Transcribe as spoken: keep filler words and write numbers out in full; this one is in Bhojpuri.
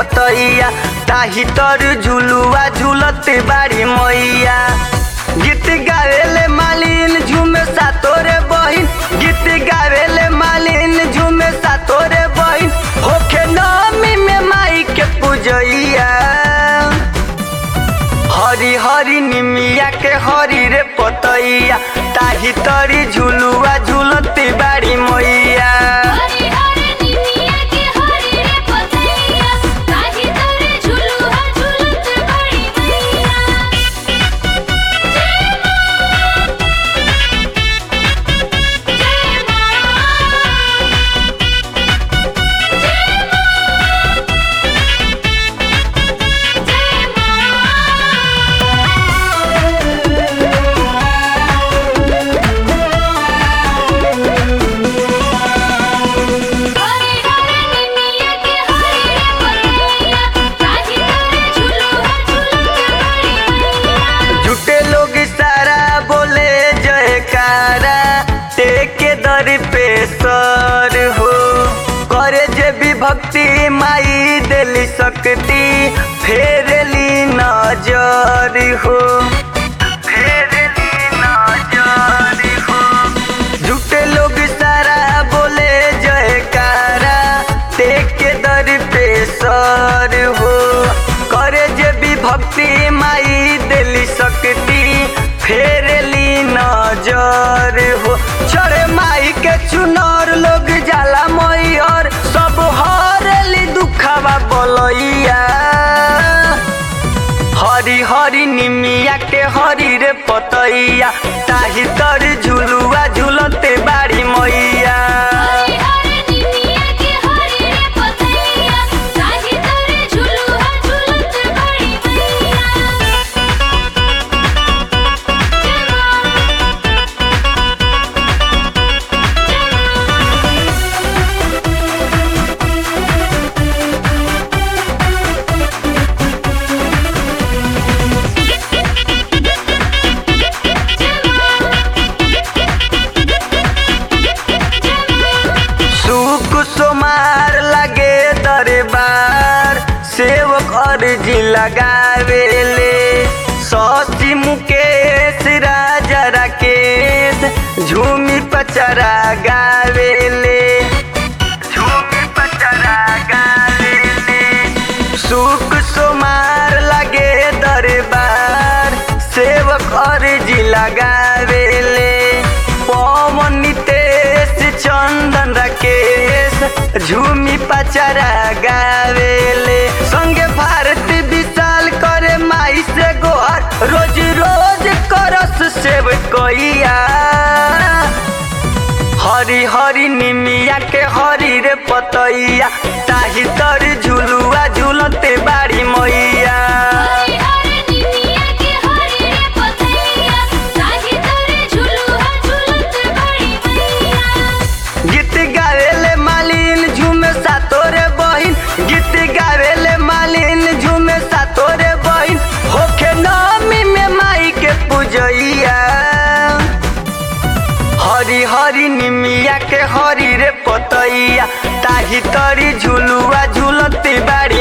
पतैया ताही तर झुलुआ झुलते बाड़ी मैया। गीत गावेले मालिन झूमे सातोरे बहिन, गीत गावेले मालिन झूमे सातोरे बहिन, होखे नमी में माई के पूजैया। हरी हरी निमिया के हरी रे पतैया ताही तरी झुलुआ झुलती बाड़ी मैया। पे सर हो करे जे भी भक्ति माई देली शक्ति फेरली नजर हो, फेरली नजर हो। झूठे लोग सारा बोले जयकारा टेक के दर पे सर हो करे जे भी भक्ति माई देली शक्ति फेरली नजर हो। चढ़े माई के चुनर लोग जाला मई और सब हरली दुखावा बोलैया। हरी हरी निमिया के हरी रे पतैया ताही तर झुलुआ झुलते बाड़ी मैया। सोमार लगे दरबार सेवक अर्जी लगावेले, शशि मुकेश राजा राकेश झूमी पचरा गावेले, झूमी पचरा गावेले। सुख सोमार लगे दरबार सेवक अर्जी लगावेले, पवन नितेश चंदन राकेश झूमी पचरा गावेले। संगे भारती विशाल करे माई से गोहर रोज रोज करस सेव कइया। हरी हरी निमिया के हरी रे पतैया ताही तर झुलुआ झुलते बाड़ी मैया। गीत गावेले मालिन झूमे सातोरे बहिन, गीत गावेले मालिन झूमे सातोरे बहिन, होखे नमी में माई के पूजैया। हरी हरी निमिया के हरी रे पतैया ताही तरी झुलुआ झुलती बाड़ी।